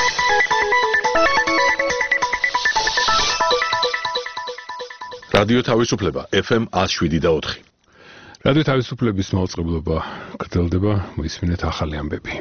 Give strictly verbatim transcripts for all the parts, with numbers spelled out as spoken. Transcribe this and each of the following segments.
რადიო თავისუფლება ეფ ემ one oh seven და four. რადიო თავისუფლების მაუწყებლობა გრძელდება, მოისმინეთ ახალი ამბები.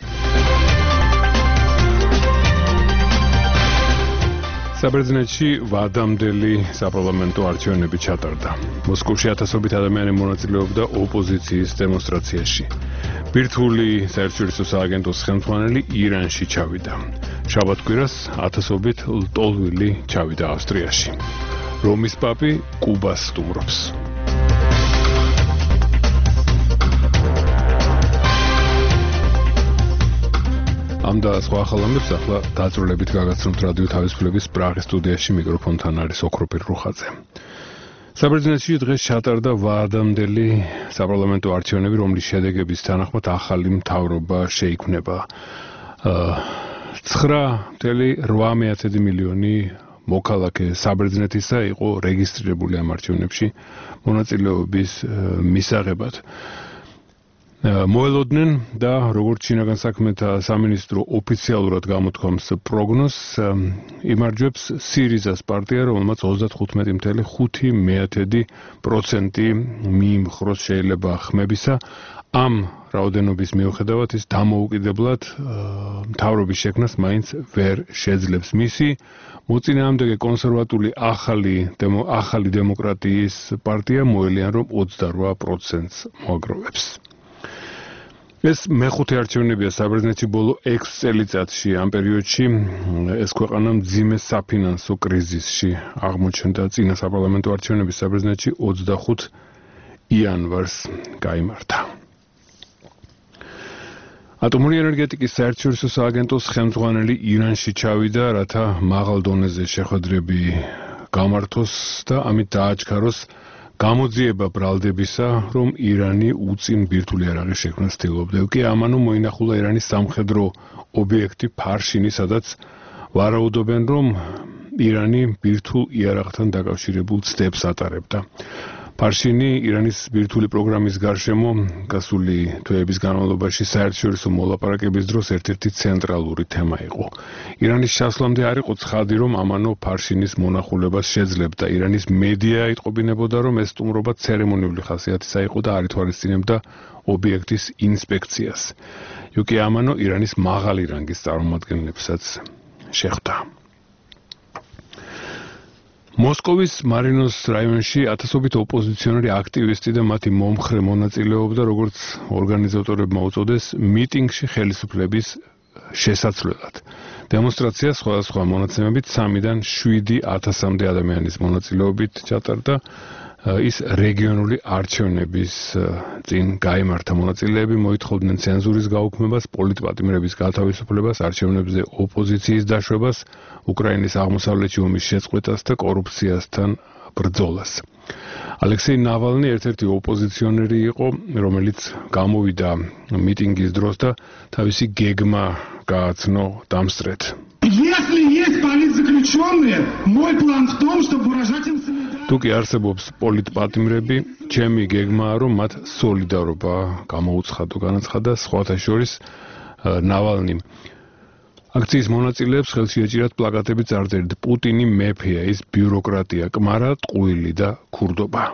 საბერძნეთში ვადამდელი საპარლამენტო არჩევნები ჩატარდა. მოსკოვში ათასობით ადამიანი მონაწილეობდა ოპოზიციის დემონსტრაციაში. ბირთვული საერთაშორისო სააგენტოს ხელმძღვანელი ირანში ჩავიდა. შაბათ-კვირას ათასობით ლტოლვილი ჩავიდა ავსტრიაში. რომის პაპი კუბას სტუმრობს. ამ და სხვა ახალ ამბებს ახლა დაწვრილებით გაგაცნობთ რადიო თავისუფლების პრაღის სტუდიაში, მიკროფონთან არის ოქროპირ რუხაძე. საბერძნეთში დღეს ჩატარდა ვადამდელი საპარლამენტო არჩევნები, რომლის შედეგების თანახმად ახალი მთავრობა შეიქმნება. nine point eight მილიონი მოქალაქე საბერძნეთისა იყო რეგისტრირებული ამ არჩევნებში მონაწილეობის მისაღებად. მოელოდნენ და როგორც შინაგან საქმეთა სამინისტრო ოფიციალურად გამოთქვამს პროგნოზს, იმარჯვებს სირიზას პარტია, რომელმაც thirty-five point five პროცენტი მიიმხროს შეიძლება ხმებისა. ამ რაოდენობის მიუხედავად ის დამოუკიდებლად მთავრობის შექმნას მაინც ვერ შეძლებს. მისი მოწინააღმდეგე კონსერვატული ახალი ახალი დემოკრატიის პარტია მოელიან, რომ twenty-eight პროცენტს მოაგროვებს. ეს მეხუთე არჩევნებია საბერძნეთში ბოლო six წელიწადში. ამ პერიოდში ეს ქვეყანა მძიმე საფინანსო კრიზისში აღმოჩნდა. წინა საპარლამენტო არჩევნები საბერძნეთში twenty-five იანვარს გაიმართა. ატომური ენერგეტიკის საერთაშორისო სააგენტოს ხელმძღვანელი ირანში ჩავიდა, რათა მაღალ დონეზე შეხვედრები გამართოს და ამით დააჩქაროს გამოძიება ბრალდებისა, რომ ირანი უწინ ბირთვული იარაღის შექმნას ცდილობდა. კი ამანო მოინახულა ირანის სამხედრო ობიექტი ფარშინი, სადაც ვარაუდობენ, რომ ირანი ბირთვულ იარაღთან დაკავშირებულ ცდებს ატარებდა. ფარშინი ირანის ბირთვული პროგრამის გარშემო გასული თვეების განმავლობაში საერთაშორისო მოლაპარაკების დროს ერთ-ერთი ცენტრალური თემა იყო. ირანის შესვლამდე არ იყო ცხადი, რომ ამანო ფარშინის მონახულებას შეძლებდა. ირანის მედია იტყობინებოდა, რომ ეს სტუმრობა ცერემონიული ხასიათისა იყო და არ ითვალისწინებდა ობიექტის ინსპექციას. იუკი ამანო ირანის მაღალი რანგის წარმომადგენლებსაც შეხვდა. მოსკოვის მარინოს რაიონში ათასობით ოპოზიციონერი აქტივისტი და მათი მომხრე მონაწილეობდა, როგორც ორგანიზატორებმა უწოდეს, მიტინგში ხელისუფლების შესაცვლელად. დემონსტრაცია სხვადასხვა მონაცემებით სამიდან შვიდი ათასამდე ადამიანის მონაწილეობით ჩატარდა. ის რეგიონული არჩევნების წინ გაიმართა. მონაწილეები მოითხოვდნენ ცენზურის გაუქმებას, პოლიტპატიმრების გათავისუფლებას, არჩევნებზე ოპოზიციის დაშვებას, უკრაინის აღმოსავლეთში ომის შეწყვეტას და კორუფციასთან ბრძოლას. ალექსეი ნავალნი ერთ-ერთი ოპოზიციონერი იყო, რომელიც გამოვიდა მიტინგის დროს და თავისი გეგმა გააცნო დამსწრედ. Если есть политзаключенные, мой план в том, чтобы выражать им солидарность. თუ კი არსებობს პოლიტპატიმრები, ჩემი გეგმაა, რომ მათ სოლიდარობა გამოუცხადო, განაცხადა სხვათა შორის ნავალნიმ. აქციის მონაწილეებს ხელში ეჭირათ პლაკატები წარწერით პუტინი მეფეა, ის ბიუროკრატია, კმარა, ტყუილი და ქურდობა.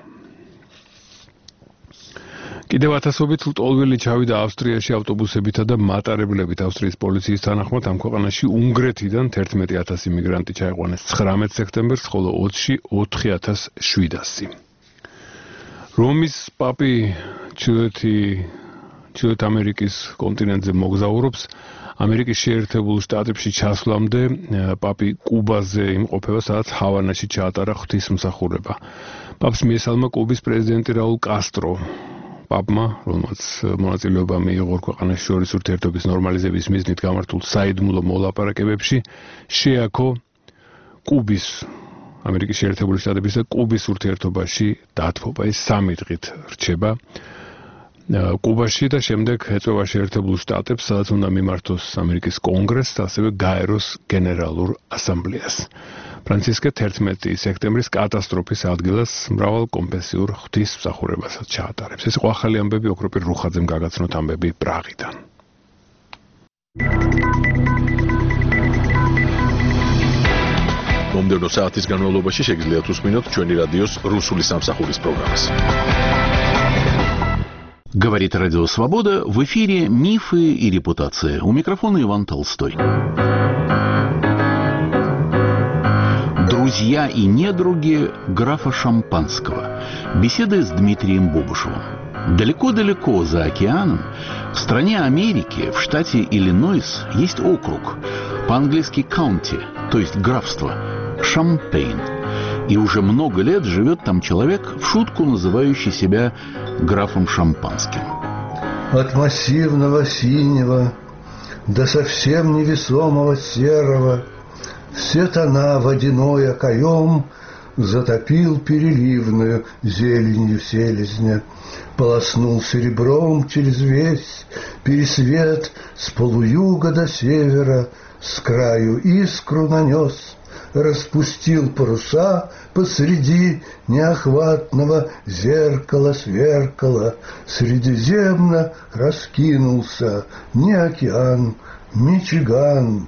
კიდევ ათასობით ლტოლვილი ჩავიდა ავსტრიაში ავტობუსებითა და მატარებლებით. ავსტრიის პოლიციის თანახმად ამ ქვეყანაში უნგრეთიდან thirteen thousand მიგრანტი ჩაიყვანეს nineteen სექტემბერს, ხოლო ოცში four thousand seven hundred. რომის პაპი ჩრდილოეთი ჩრდილოეთ ამერიკის კონტინენტზე მოგზაურობს. ამერიკის შეერთებულ შტატებში ჩასვლამდე პაპი კუბაზე იმყოფება, სადაც ჰავანაში ჩაატარა ღვთისმსახურება. პაპს მიესალმა კუბის პრეზიდენტი რაულ კასტრო. პაპმა, რომელმაც მონაწილეობა მიიღო ქვეყანაში შორის ურთიერთობის ნორმალიზების მიზნით გამართულ საიდუმლო მოლაპარაკებებში, შეაქო კუბის, ამერიკის შეერთებული შტატების და კუბის ურთიერთობაში დათბობა. ის სამი დღით რჩება კუბაში და შემდეგ ეწევა შეერთებულ შტატებს, სადაც უნდა მიმართოს ამერიკის კონგრესს და ასევე გაეროს გენერალურ ასამბლეას. ფრანცისკე thirteen სექტემბრის კატასტროფის ადგილას მრავალ კონფესიურ ღვთისმსახურებასაც ჩაატარებს. ეს იყო ახალი ამბები, ოქროპირ რუხაძემ გაგაცნოთ ამბები პრაღიდან. მომდევნო საათის განმავლობაში შეგიძლიათ უსმინოთ ჩვენი რადიოს რუსული სამსახურის პროგრამას. Говорит Радио Свобода, в эфире «Мифы и репутация». У микрофона Иван Толстой. Друзья и недруги графа Шампанского. Беседы с Дмитрием Бобышевым. Далеко-далеко за океаном, в стране Америки, в штате Иллинойс, есть округ, по-английски «county», то есть графство, Шампейн. И уже много лет живет там человек, в шутку называющий себя графом Шампанским. От массивного синего до совсем невесомого серого все тона водяной окоем затопил переливную зеленью селезня, полоснул серебром через весь пересвет с полуюга до севера, с краю искру нанес, распустил паруса посреди неохватного зеркала сверкала, средиземно раскинулся не океан, Мичиган,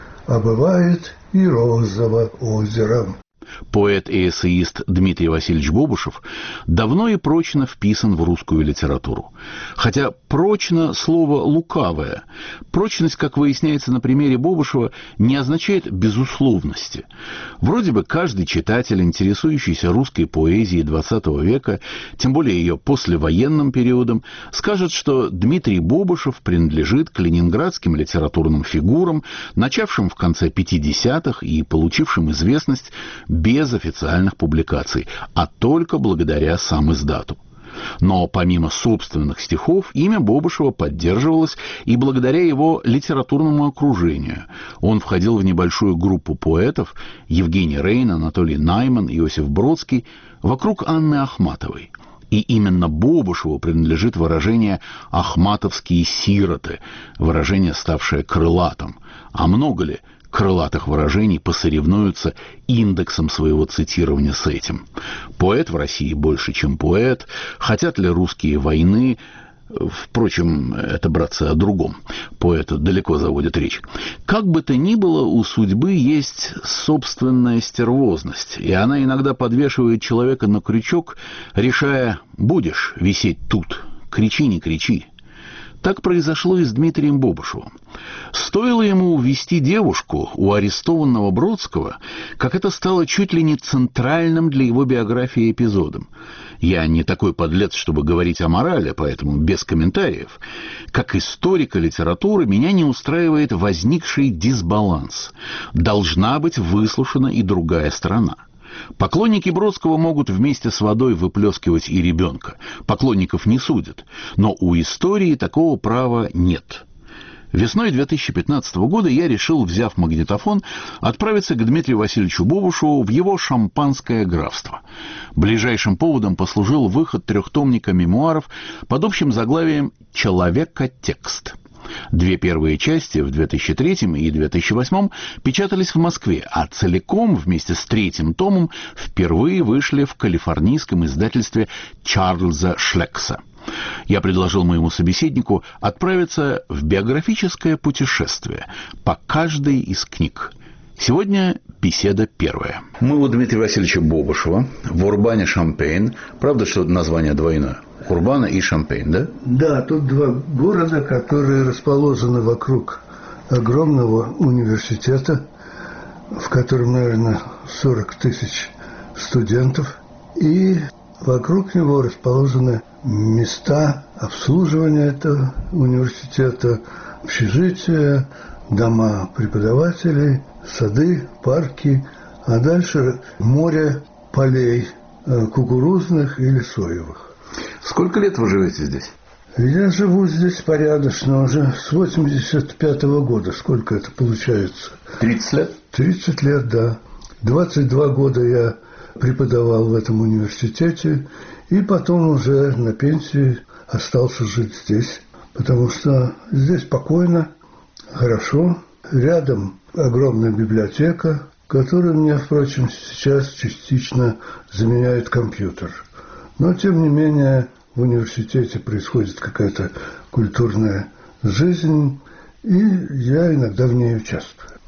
а бывает и розово озеро. Поэт и эссеист Дмитрий Васильевич Бобышев давно и прочно вписан в русскую литературу. Хотя «прочно» — слово лукавое. Прочность, как выясняется на примере Бобышева, не означает безусловности. Вроде бы каждый читатель, интересующийся русской поэзией двадцатого века, тем более ее послевоенным периодом, скажет, что Дмитрий Бобышев принадлежит к ленинградским литературным фигурам, начавшим в конце пятидесятых и получившим известность без официальных публикаций, а только благодаря самиздату. Но помимо собственных стихов, имя Бобышева поддерживалось и благодаря его литературному окружению. Он входил в небольшую группу поэтов Евгений Рейн, Анатолий Найман, Иосиф Бродский вокруг Анны Ахматовой. И именно Бобышеву принадлежит выражение «ахматовские сироты», выражение, ставшее крылатым. А много ли крылатых выражений посоревнуются индексом своего цитирования с этим? Поэт в России больше, чем поэт. Хотят ли русские войны? Впрочем, это, братцы, о другом. Поэт далеко заводит речь. Как бы то ни было, у судьбы есть собственная стервозность, и она иногда подвешивает человека на крючок, решая: будешь висеть тут, кричи, не кричи. Так произошло и с Дмитрием Бобышевым. Стоило ему увести девушку у арестованного Бродского, как это стало чуть ли не центральным для его биографии эпизодом. Я не такой подлец, чтобы говорить о морали, поэтому без комментариев. Как историка литературы меня не устраивает возникший дисбаланс. Должна быть выслушана и другая сторона. Поклонники Бродского могут вместе с водой выплескивать и ребенка. Поклонников не судят. Но у истории такого права нет. Весной две тысячи пятнадцатого года я решил, взяв магнитофон, отправиться к Дмитрию Васильевичу Бобышеву в его шампанское графство. Ближайшим поводом послужил выход трехтомника мемуаров под общим заглавием «Человека-текст». Две первые части в две тысячи третьем и две тысячи восьмом печатались в Москве, а целиком вместе с третьим томом впервые вышли в калифорнийском издательстве Чарльза Шлекса. Я предложил моему собеседнику отправиться в биографическое путешествие по каждой из книг. Сегодня беседа первая. Мы у Дмитрия Васильевича Бобышева в Урбане Шампейн. Правда, что название двойное? Урбана и Шампейн, да? Да, тут два города, которые расположены вокруг огромного университета, в котором, наверное, сорок тысяч студентов. И вокруг него расположены места обслуживания этого университета, общежития, дома преподавателей, сады, парки, а дальше море полей кукурузных или соевых. Сколько лет вы живете здесь? Я живу здесь порядочно уже с восемьдесят пятого года. Сколько это получается? тридцать лет? тридцать лет, да. двадцать два года я преподавал в этом университете, и потом уже на пенсии остался жить здесь, потому что здесь спокойно, хорошо. Рядом огромная библиотека, которую мне, впрочем, сейчас частично заменяет компьютер. Но, тем не менее, в университете происходит какая-то культурная жизнь, и я иногда в ней участвую.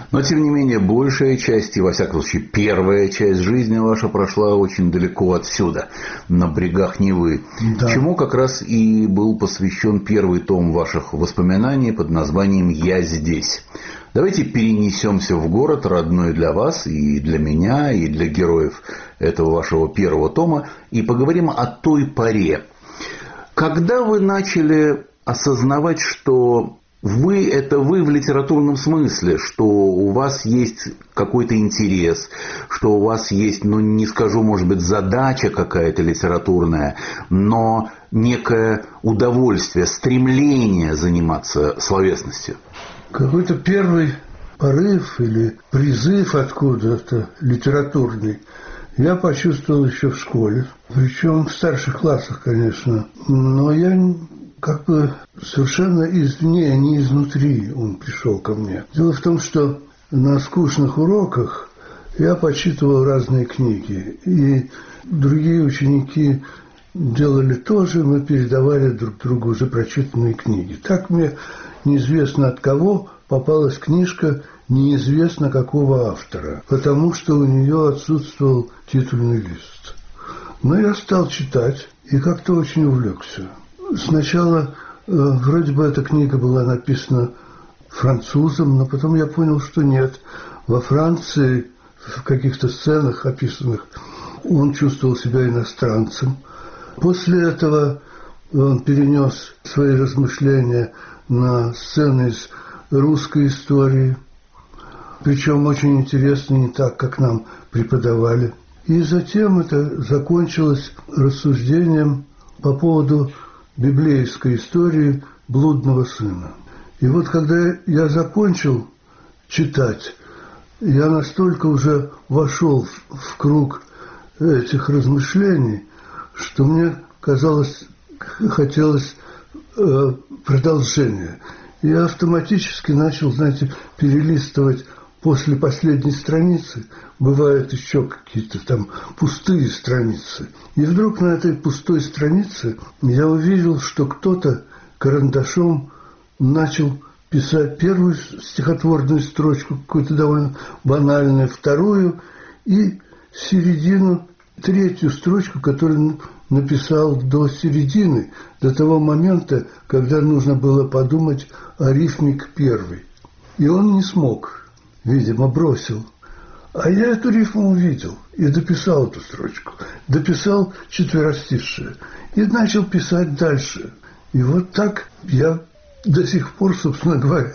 Но, тем не менее, большая часть, и, во всяком случае, первая часть жизни ваша прошла очень далеко отсюда, на берегах Невы. Да. Чему как раз и был посвящен первый том ваших воспоминаний под названием «Я здесь». Давайте перенесемся в город, родной для вас, и для меня, и для героев этого вашего первого тома, и поговорим о той поре. Когда вы начали осознавать, что вы – это вы в литературном смысле, что у вас есть какой-то интерес, что у вас есть, ну, не скажу, может быть, задача какая-то литературная, но некое удовольствие, стремление заниматься словесностью? Какой-то первый порыв или призыв откуда-то литературный я почувствовал еще в школе, причем в старших классах, конечно, но я как бы совершенно извне, не изнутри он пришел ко мне. Дело в том, что на скучных уроках я почитывал разные книги, и другие ученики делали то же, мы передавали друг другу уже прочитанные книги. Так мне неизвестно от кого попалась книжка неизвестно какого автора, потому что у нее отсутствовал титульный лист. Но я стал читать и как-то очень увлекся. Сначала э, вроде бы эта книга была написана французом, но потом я понял, что нет. Во Франции в каких-то сценах описанных он чувствовал себя иностранцем. После этого он перенес свои размышления на сцены из русской истории, причем очень интересно, не так, как нам преподавали. И затем это закончилось рассуждением по поводу библейской истории блудного сына. И вот когда я закончил читать, я настолько уже вошел в, в круг этих размышлений, что мне казалось, хотелось э, продолжения. Я автоматически начал, знаете, перелистывать после последней страницы. Бывают еще какие-то там пустые страницы. И вдруг на этой пустой странице я увидел, что кто-то карандашом начал писать первую стихотворную строчку, какую-то довольно банальную, вторую, и середину, третью строчку, которую написал до середины, до того момента, когда нужно было подумать о рифме к первой. И он не смог, видимо, бросил. А я эту рифму увидел и дописал эту строчку, дописал четверостишие и начал писать дальше. И вот так я до сих пор, собственно говоря,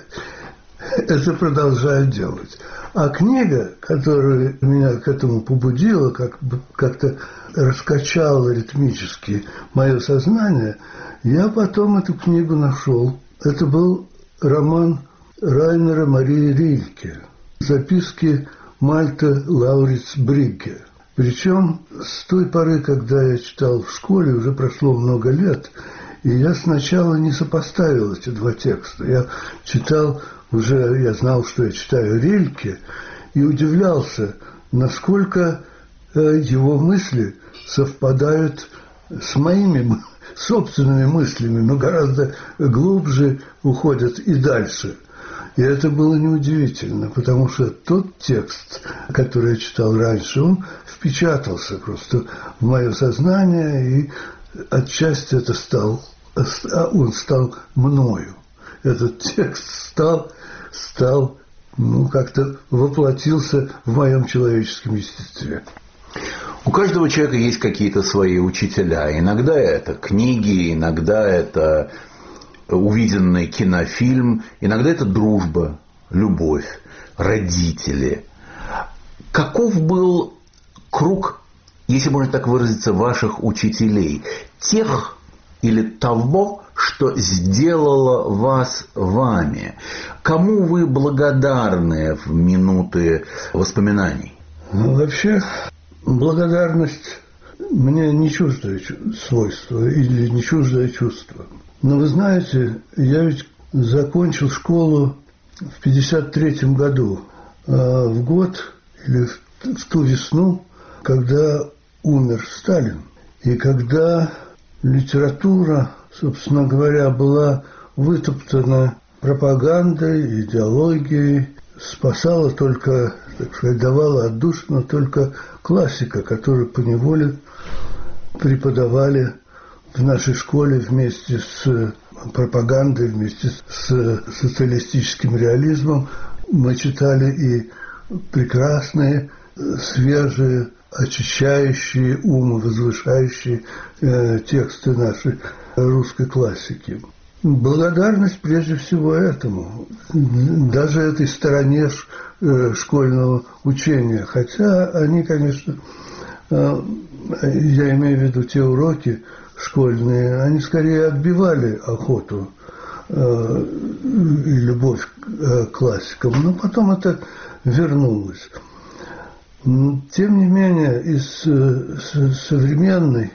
это продолжаю делать. А книга, которая меня к этому побудила, как, как-то раскачала ритмически мое сознание, я потом эту книгу нашел. Это был роман Райнера Марии Рильке «Записки Мальте Лауриц Бригге». Причем с той поры, когда я читал в школе, уже прошло много лет, и я сначала не сопоставил эти два текста. Я читал, уже я знал, что я читаю Рильке, и удивлялся, насколько его мысли совпадают с моими собственными мыслями, но гораздо глубже уходят и дальше. И это было неудивительно, потому что тот текст, который я читал раньше, он впечатался просто в мое сознание, и отчасти это стал, он стал мною. Этот текст стал, стал, ну, как-то воплотился в моем человеческом естестве. У каждого человека есть какие-то свои учителя. Иногда это книги, иногда это увиденный кинофильм, иногда это дружба, любовь, родители. Каков был круг, если можно так выразиться, ваших учителей? Тех или того, что сделало вас вами? Кому вы благодарны в минуты воспоминаний? Ну, вообще, благодарность мне не чуждое свойство или не чуждое чувство. Но вы знаете, я ведь закончил школу в пятьдесят третьем году, а в год или в ту весну, когда умер Сталин, и когда литература, собственно говоря, была вытоптана пропагандой, идеологией спасала только, так сказать, давала отдушину только классика, которую поневоле преподавали в нашей школе вместе с пропагандой, вместе с социалистическим реализмом. Мы читали и прекрасные, свежие, очищающие ум, возвышающие э, тексты нашей русской классики. Благодарность прежде всего этому, даже этой стороне э, школьного учения. Хотя они, конечно, э, я имею в виду те уроки школьные, они скорее отбивали охоту э, и любовь к э, классикам, но потом это вернулось. Тем не менее, из э, современной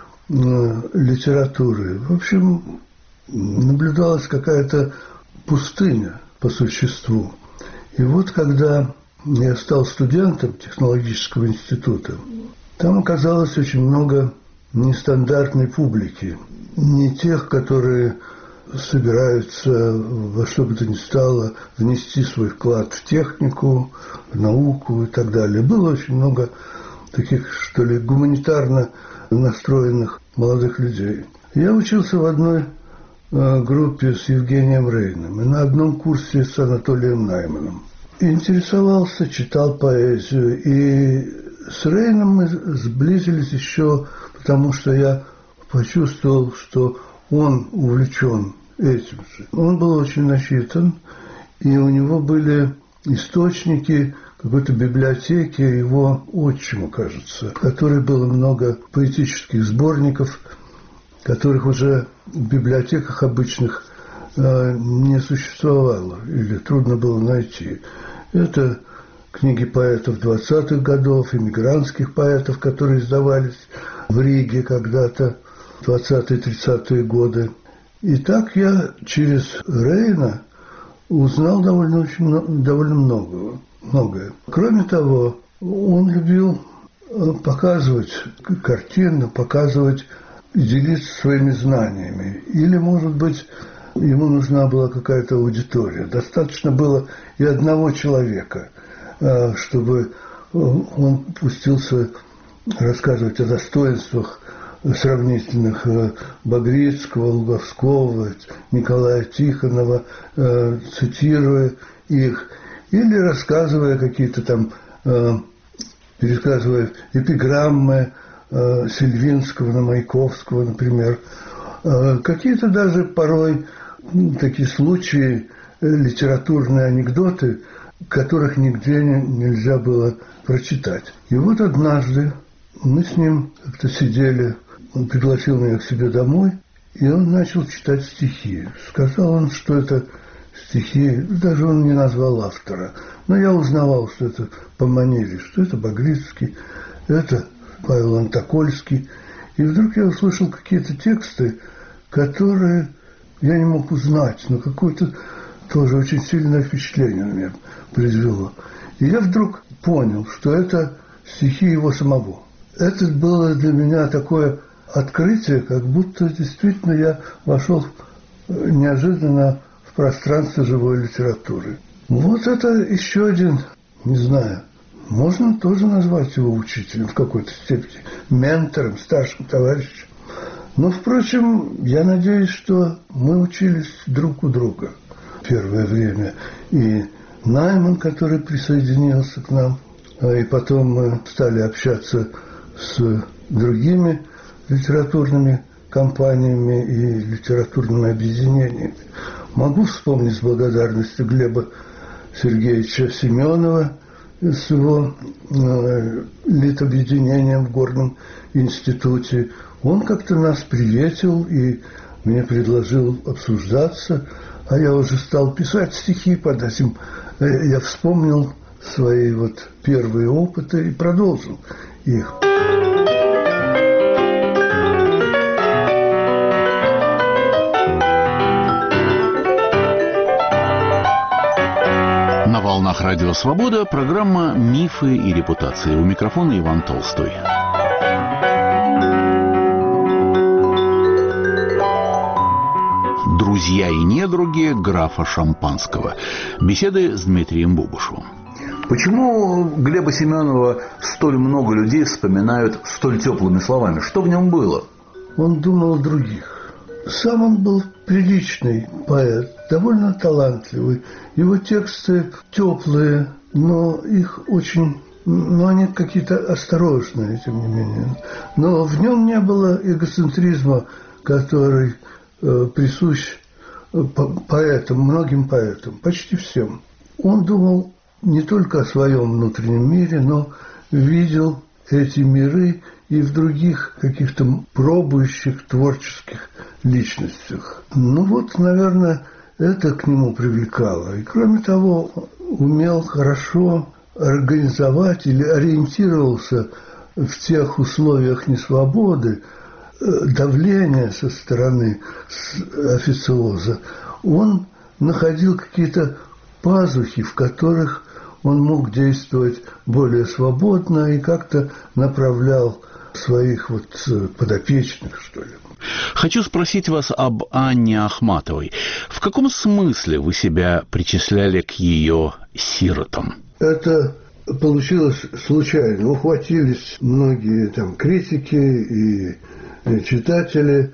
э, литературы, в общем, наблюдалась какая-то пустыня по существу. И вот когда я стал студентом технологического института, там оказалось очень много нестандартной публики. Не тех, которые собираются во что бы то ни стало внести свой вклад в технику, в науку и так далее. Было очень много таких, что ли, гуманитарно настроенных молодых людей. Я учился в одной э, группе с Евгением Рейном и на одном курсе с Анатолием Найманом. Интересовался, читал поэзию, и с Рейном мы сблизились еще потому, что я почувствовал, что он увлечен этим же. Он был очень начитан, и у него были источники какой-то библиотеки его отчима, кажется, в которой было много поэтических сборников, которых уже в библиотеках обычных э, не существовало или трудно было найти. Это книги поэтов двадцатых годов, эмигрантских поэтов, которые издавались в Риге когда-то, двадцатые-тридцатые годы. И так я через Рейна узнал довольно, очень, довольно многое, многое. Кроме того, он любил показывать картины, показывать, делиться своими знаниями. Или, может быть, ему нужна была какая-то аудитория. Достаточно было и одного человека, чтобы он пустился рассказывать о достоинствах сравнительных Багрицкого, Луговского, Николая Тихонова, цитируя их, или рассказывая какие-то там, пересказывая эпиграммы Сильвинского на Маяковского, например. Какие-то даже порой такие случаи, литературные анекдоты, которых нигде нельзя было прочитать. И вот однажды мы с ним как-то сидели, он пригласил меня к себе домой, и он начал читать стихи. Сказал он, что это стихи, даже он не назвал автора, но я узнавал, что это по манере, что это Багрицкий, это Павел Антокольский. И вдруг я услышал какие-то тексты, которые я не мог узнать, но какое-то тоже очень сильное впечатление на меня произвело. И я вдруг понял, что это стихи его самого. Это было для меня такое открытие, как будто действительно я вошел неожиданно в пространство живой литературы. Вот это еще один, не знаю, можно тоже назвать его учителем в какой-то степени, ментором, старшим товарищем. Но, впрочем, я надеюсь, что мы учились друг у друга первое время. И Найман, который присоединился к нам, и потом мы стали общаться с другими литературными компаниями и литературными объединениями. Могу вспомнить с благодарностью Глеба Сергеевича Семенова с его э, литобъединением в Горном институте. Он как-то нас приветил и мне предложил обсуждаться, а я уже стал писать стихи под этим. Я вспомнил свои вот первые опыты и продолжил их. На волнах Радио Свобода программа «Мифы и репутации». У микрофона Иван Толстой. «Друзья и недруги графа Шампанского». Беседы с Дмитрием Бобушевым. Почему Глеба Семенова столь много людей вспоминают столь теплыми словами? Что в нем было? Он думал о других. Сам он был приличный поэт, довольно талантливый. Его тексты теплые, но их очень... Но они какие-то осторожные, тем не менее. Но в нем не было эгоцентризма, который э, присущ поэтам, многим поэтам, почти всем. Он думал не только о своем внутреннем мире, но видел эти миры и в других каких-то пробующих творческих личностях. Ну вот, наверное, это к нему привлекало. И кроме того, умел хорошо организовать или ориентировался в тех условиях несвободы, давления со стороны официоза. Он находил какие-то пазухи, в которых он мог действовать более свободно и как-то направлял своих вот подопечных, что ли. Хочу спросить вас об Анне Ахматовой. В каком смысле вы себя причисляли к ее сиротам? Это получилось случайно. Ухватились многие там критики и читатели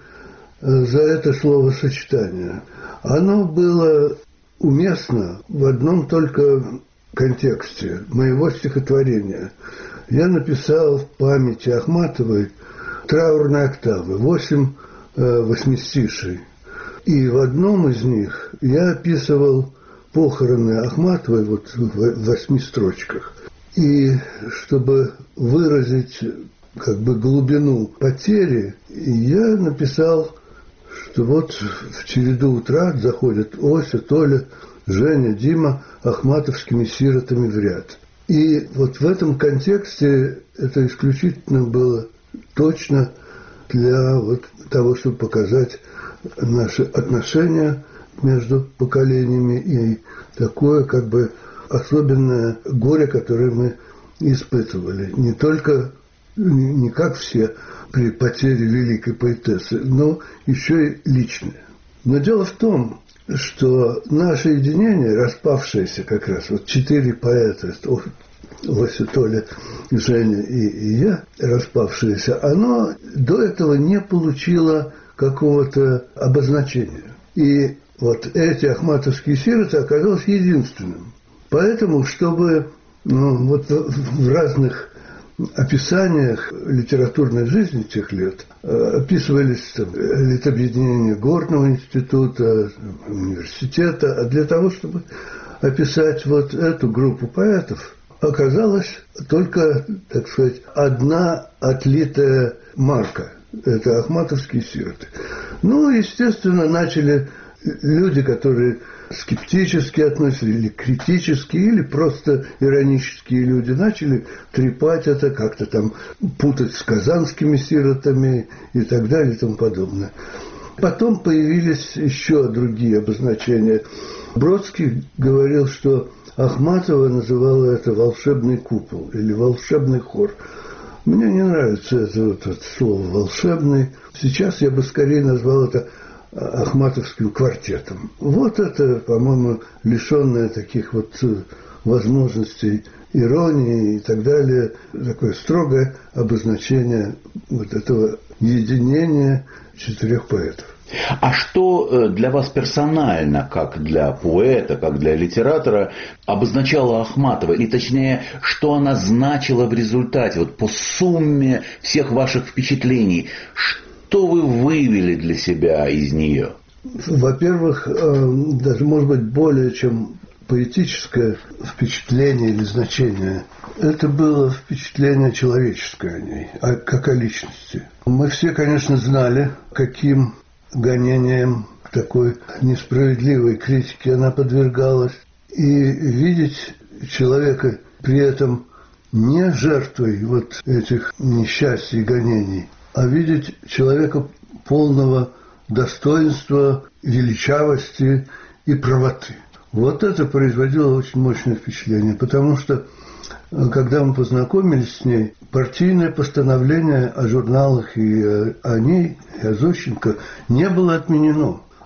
за это словосочетание. Оно было уместно в одном только контексте моего стихотворения. Я написал в памяти Ахматовой траурные октавы, восемь э, восьмистишей. И в одном из них я описывал похороны Ахматовой вот в восьми строчках. И чтобы выразить как бы глубину потери, я написал, что вот в череду утрат заходят Ося, Толя, Женя, Дима ахматовскими сиротами в ряд. И вот в этом контексте это исключительно было точно для вот того, чтобы показать наши отношения между поколениями и такое как бы особенное горе, которое мы испытывали. Не только, не как все при потере великой поэтессы, но еще и личное. Но дело в том, что наше единение, распавшееся как раз, вот четыре поэта, Ося, Толя, Женя и, и я, распавшееся, оно до этого не получило какого-то обозначения. И вот эти ахматовские сироты оказалось единственным. Поэтому, чтобы ну, вот в разных описаниях литературной жизни тех лет описывались там, литобъединение Горного института, университета, а для того, чтобы описать вот эту группу поэтов, оказалась только, так сказать, одна отлитая марка. Это ахматовские сироты. Ну, естественно, начали люди, которые скептически относились, или критически, или просто иронические люди, начали трепать это, как-то там путать с казанскими сиротами и так далее и тому подобное. Потом появились еще другие обозначения. Бродский говорил, что Ахматова называла это волшебный купол или волшебный хор. Мне не нравится это вот, вот слово «волшебный». Сейчас я бы скорее назвал это ахматовским квартетом. Вот это, по-моему, лишенное таких вот возможностей иронии и так далее, такое строгое обозначение вот этого единения четырех поэтов. А что для вас персонально, как для поэта, как для литератора, обозначала Ахматова? Или, точнее, что она значила в результате, вот по сумме всех ваших впечатлений? Что вы вывели для себя из нее? Во-первых, даже, может быть, более чем поэтическое впечатление или значение, это было впечатление человеческое о ней, как о личности. Мы все, конечно, знали, каким гонениям, такой несправедливой критике она подвергалась. И видеть человека при этом не жертвой вот этих несчастий и гонений, а видеть человека полного достоинства, величавости и правоты. Вот это производило очень мощное впечатление, потому что, когда мы познакомились с ней, партийное постановление о журналах и о ней, и о Зощенко, не было отменено.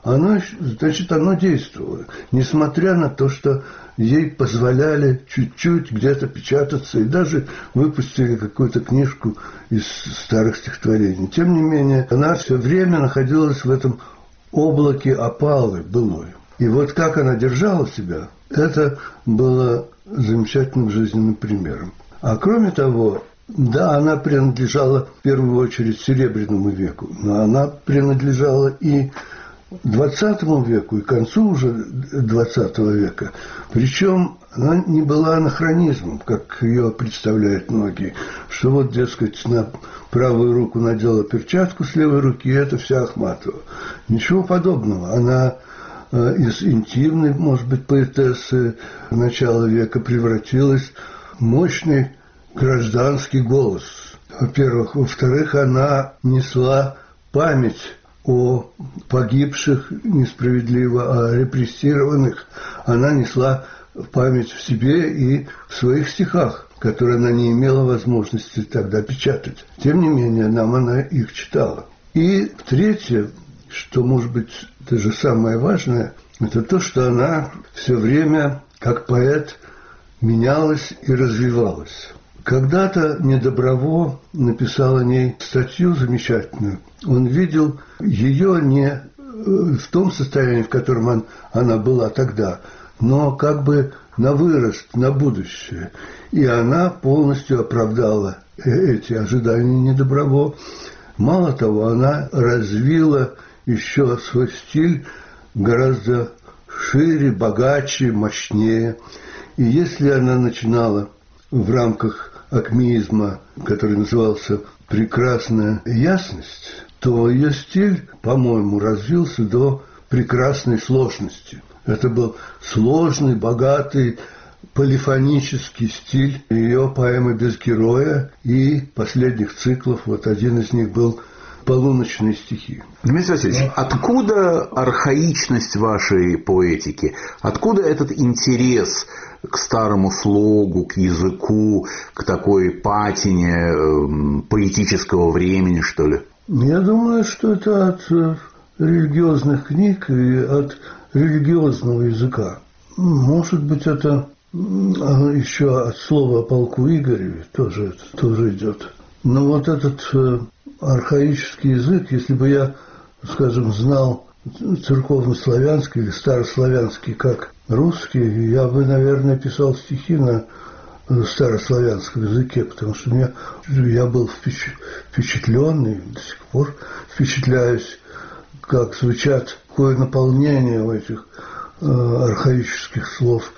оно, значит, оно действовало. Несмотря на то, что ей позволяли чуть-чуть где-то печататься и даже выпустили какую-то книжку из старых стихотворений. Тем не менее, она все время находилась в этом облаке опалы былой. И вот как она держала себя, это было замечательным жизненным примером. А кроме того, да, она принадлежала в первую очередь Серебряному веку, но она принадлежала и двадцатому веку, и к концу уже двадцатого века. Причем она не была анахронизмом, как ее представляют многие, что вот, дескать, на правую руку надела перчатку с левой руки, и это вся Ахматова. Ничего подобного. Она из интимной, может быть, поэтессы начала века превратилась в мощный гражданский голос. Во-первых. Во-вторых, она несла память о погибших несправедливо, о репрессированных. Она несла память в себе и в своих стихах, которые она не имела возможности тогда печатать. Тем не менее, нам она их читала. И третье, что, может быть, даже самое важное, это то, что она все время, как поэт, менялась и развивалась. Когда-то Недоброво написал о ней статью замечательную. Он видел ее не в том состоянии, в котором он, она была тогда, но как бы на вырост, на будущее. И она полностью оправдала эти ожидания Недоброво. Мало того, она развила еще свой стиль гораздо шире, богаче, мощнее. И если она начинала в рамках акмеизма, который назывался «Прекрасная ясность», то ее стиль, по-моему, развился до прекрасной сложности. Это был сложный, богатый, полифонический стиль ее поэмы «Без героя» и последних циклов. Вот один из них был «Полуночные стихи». Дмитрий Васильевич, откуда архаичность вашей поэтики? Откуда этот интерес к старому слогу, к языку, к такой патине э, поэтического времени, что ли? Я думаю, что это от религиозных книг и от религиозного языка. Может быть, это еще от слова о полку Игореве тоже, тоже идет. Но вот этот архаический язык, если бы я, скажем, знал церковнославянский или старославянский как русский, я бы, наверное, писал стихи на старославянском языке, потому что меня, я был впечатленный, до сих пор впечатляюсь, как звучат, какое наполнение у этих э, архаических слов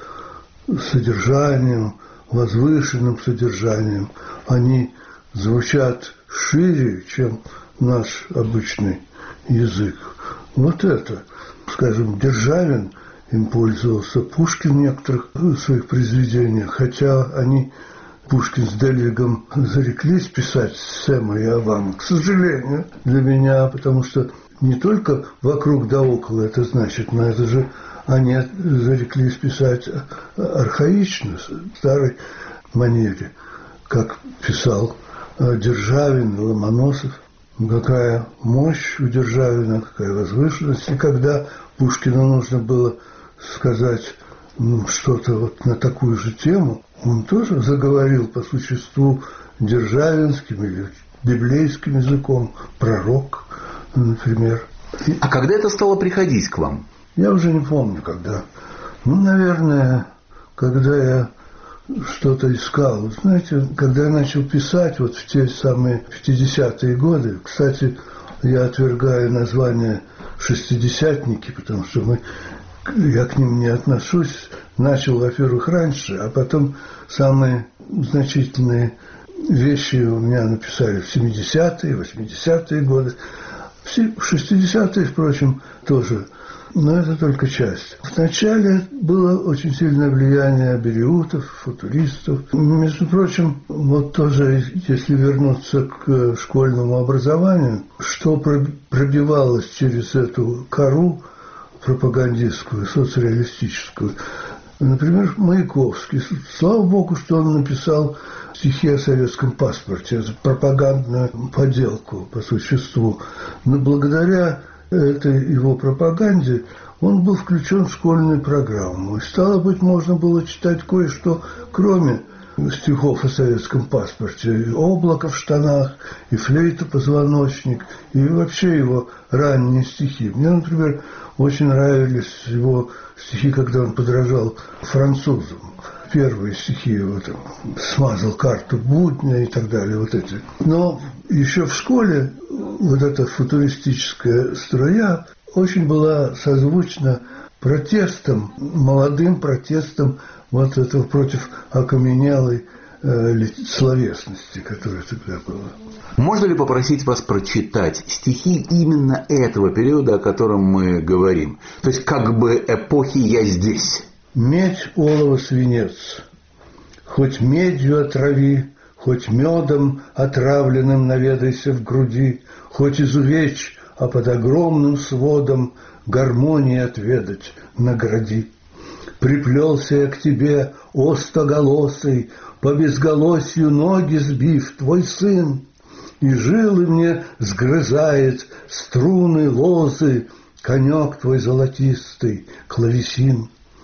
содержанием, возвышенным содержанием. Они звучат шире, чем наш обычный язык. Вот это, скажем, Державин им пользовался, Пушкин в некоторых своих произведениях, хотя они, Пушкин с Дельвигом, зареклись писать Сэма и Авама, к сожалению, для меня, потому что не только вокруг да около это значит, но это же они зареклись писать архаично, в старой манере, как писал Державин, Ломоносов. Какая мощь у Державина, какая возвышенность. И когда Пушкину нужно было сказать ну, что-то вот на такую же тему, он тоже заговорил по существу державинским или библейским языком, пророк, например. И а когда это стало приходить к вам? Я уже не помню, когда. Ну, наверное, когда я что-то искал. Знаете, когда я начал писать, вот в те самые пятидесятые годы, кстати, я отвергаю название «шестидесятники», потому что мы, я к ним не отношусь, начал, во-первых, раньше, а потом самые значительные вещи у меня написали в семидесятые, восьмидесятые годы. В шестидесятые, впрочем, тоже, но это только часть. Вначале было очень сильное влияние абериутов, футуристов. Между прочим, вот тоже, если вернуться к школьному образованию, что пробивалось через эту кору пропагандистскую, соцреалистическую. Например, Маяковский. Слава богу, что он написал стихи о советском паспорте, это пропагандную поделку по существу. Но благодаря этой его пропаганде он был включен в школьную программу. И, стало быть, можно было читать кое-что, кроме стихов о советском паспорте. И «Облако в штанах», и «Флейта-позвоночник», и вообще его ранние стихи. Мне, например, очень нравились его стихи, когда он подражал французам. Первые стихи его там «Смазал карту будня» и так далее, вот эти. Но еще в школе вот эта футуристическая струя очень была созвучна протестом, молодым протестом вот этого против окаменелой э, словесности, которая тогда была. Можно ли попросить вас прочитать стихи именно этого периода, о котором мы говорим? То есть как бы эпохи «Я здесь». Медь, олово, свинец, хоть медью отрави, хоть медом отравленным наведайся в груди, хоть изувечь, а под огромным сводом гармонии отведать награди. Приплелся я к тебе, остоголосый, по безголосью ноги сбив, твой сын, и жилы мне сгрызает струны лозы, конек твой золотистый, клавесин.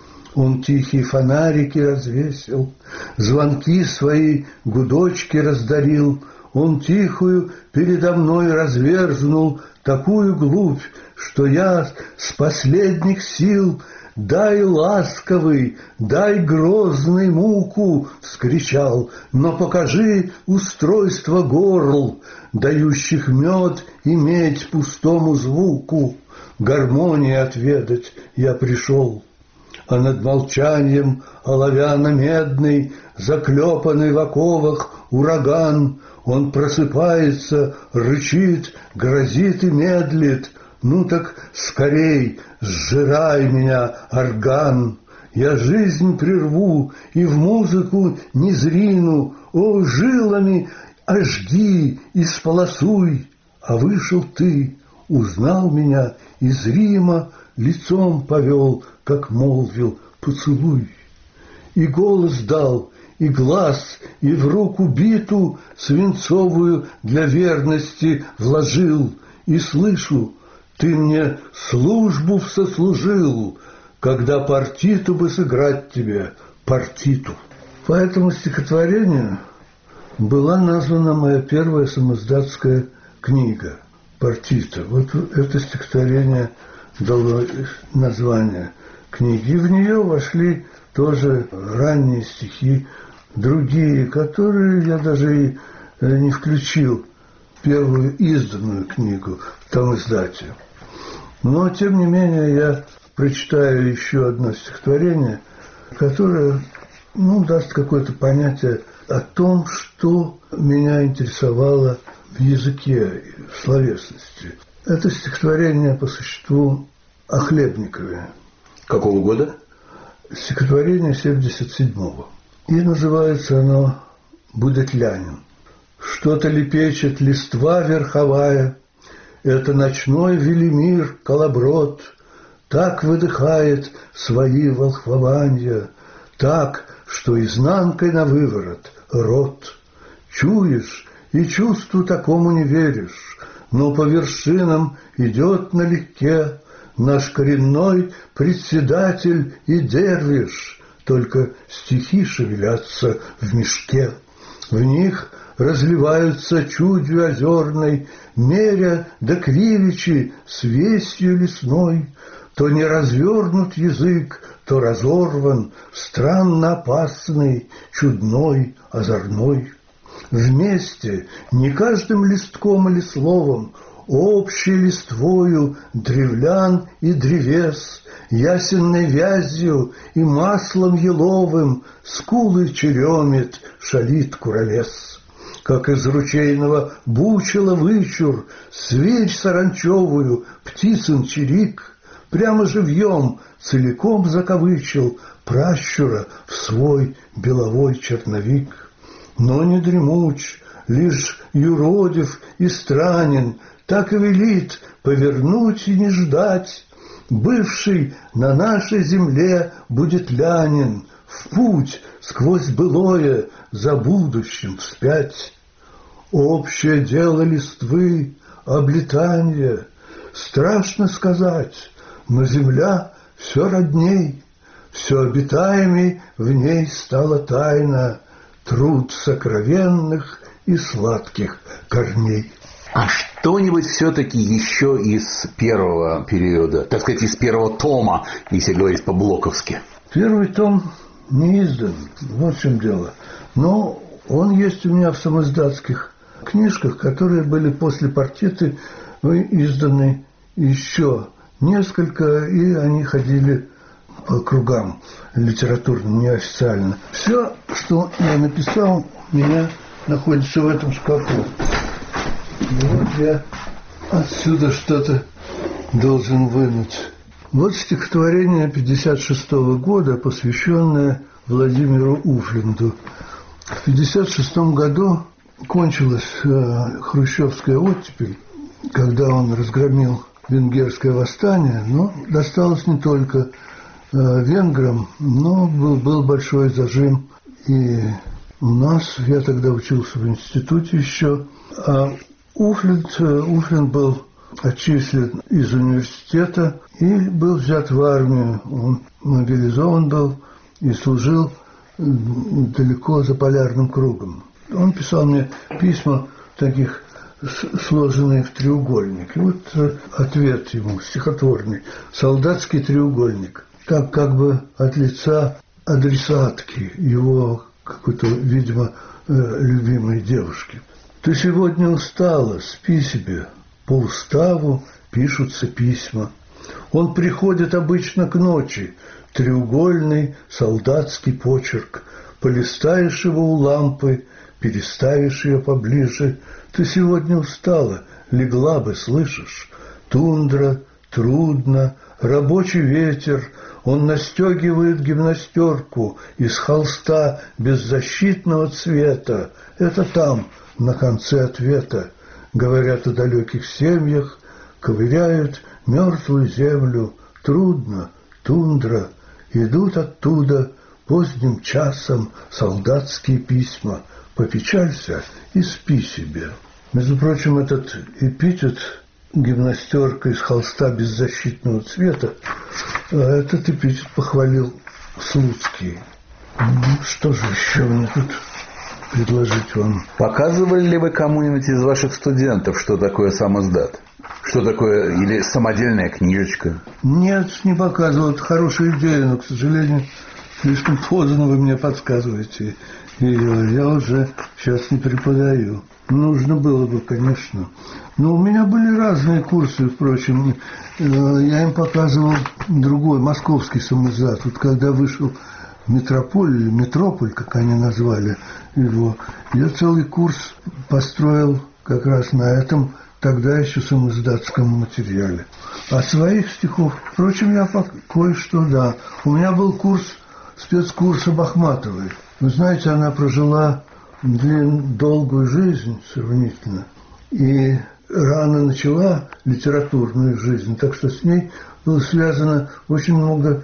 Он тихие фонарики развесил, звонки свои, гудочки раздарил, он тихую передо мной разверзнул такую глубь, что я с последних сил «Дай ласковый, дай грозный муку!» вскричал, но покажи устройство горл, дающих мед и медь пустому звуку. Гармонии отведать я пришел. А над молчанием оловянно-медный, заклепанный в оковах ураган, он просыпается, рычит, грозит и медлит. Ну так скорей, сжирай меня, орган! Я жизнь прерву и в музыку не зрину. О, жилами ожги и сполосуй! А вышел ты, узнал меня и зримо лицом повел, как молвил поцелуй. И голос дал, и глаз, и в руку биту свинцовую для верности вложил. И слышу, ты мне службу сослужил, когда партиту бы сыграть тебе, партиту. По этому стихотворению была названа моя первая самоиздатская книга «Партита». Вот это стихотворение дало название книги. И в нее вошли тоже ранние стихи, другие, которые я даже и не включил в первую изданную книгу в том издате. Но, тем не менее, я прочитаю еще одно стихотворение, которое, ну, даст какое-то понятие о том, что меня интересовало в языке, в словесности. Это стихотворение по существу о Хлебникове. Какого года? Стихотворение семьдесят седьмого. И называется оно «Будетлянин». Что-то лепечет листва верховая, это ночной велимир колоброд, так выдыхает свои волхвования, так, что изнанкой на выворот рот. Чуешь, и чувству такому не веришь, но по вершинам идет налегке наш коренной председатель и дервиш, только стихи шевелятся в мешке. В них разливаются чудью озерной, меря да кривичи с вестью лесной. То не развернут язык, то разорван, странно опасный, чудной, озорной. Вместе, не каждым листком или словом, общей листвою древлян и древес, ясенной вязью и маслом еловым скулы черемет, шалит куролес. Как из ручейного бучела вычур, свеч саранчевую, птицын чирик, прямо живьем целиком закавычил пращура в свой беловой черновик. Но не дремуч, лишь юродив и странен, так и велит повернуть и не ждать. Бывший на нашей земле будетлянин, в путь сквозь былое за будущим вспять. Общее дело листвы, облетанье, страшно сказать, но земля все родней, все обитаемей в ней стала тайна, труд сокровенных и сладких корней. А что-нибудь все-таки еще из первого периода, так сказать, из первого тома, если говорить по-блоковски? Первый том не издан, вот в чем дело. Но он есть у меня в самоиздатских книжках, которые были после партиты изданы еще несколько, и они ходили по кругам литературным, неофициально. Все, что я написал, у меня находится в этом шкафу. И вот я отсюда что-то должен вынуть. Вот стихотворение пятьдесят шестого года, посвященное Владимиру Уфлинду. В пятьдесят шестом году кончилась э, хрущевская оттепель, когда он разгромил венгерское восстание, но досталось не только э, венграм, но был, был большой зажим и у нас. Я тогда учился в институте еще, а Уфлинд, Уфлинд был отчислен из университета и был взят в армию. Он мобилизован был и служил далеко за полярным кругом. Он писал мне письма таких, сложенные в треугольник. И вот ответ ему стихотворный: «Солдатский треугольник». Так как бы от лица адресатки, его какой-то, видимо, любимой девушки. «Ты сегодня устала, спи себе. По уставу пишутся письма. Он приходит обычно к ночи, треугольный солдатский почерк. Полистаешь его у лампы, переставишь ее поближе. Ты сегодня устала, легла бы, слышишь? Тундра, трудно, рабочий ветер. Он настегивает гимнастерку из холста беззащитного цвета. Это там, на конце ответа. Говорят о далеких семьях, ковыряют мертвую землю. Трудно, тундра. Идут оттуда поздним часом солдатские письма. Попечалься и спи себе». Между прочим, этот эпитет «гимнастерка из холста беззащитного цвета», этот эпитет похвалил Слуцкий. Что же еще мне тут предложить вам? Показывали ли вы кому-нибудь из ваших студентов, что такое самоиздат? Что такое, или самодельная книжечка? Нет, не показывал. Это хорошая идея, но, к сожалению, слишком поздно вы мне подсказываете ее. Я уже сейчас не преподаю. Нужно было бы, конечно. Но у меня были разные курсы, впрочем. Я им показывал другой, московский самоиздат. Вот когда вышел «Метрополь» или «Метрополь», как они назвали его, я целый курс построил как раз на этом тогда еще самоиздатском материале. А своих стихов, впрочем, я кое-что, да. У меня был курс, спецкурс об Ахматовой. Вы знаете, она прожила длин, долгую жизнь сравнительно. И рано начала литературную жизнь, так что с ней было связано очень много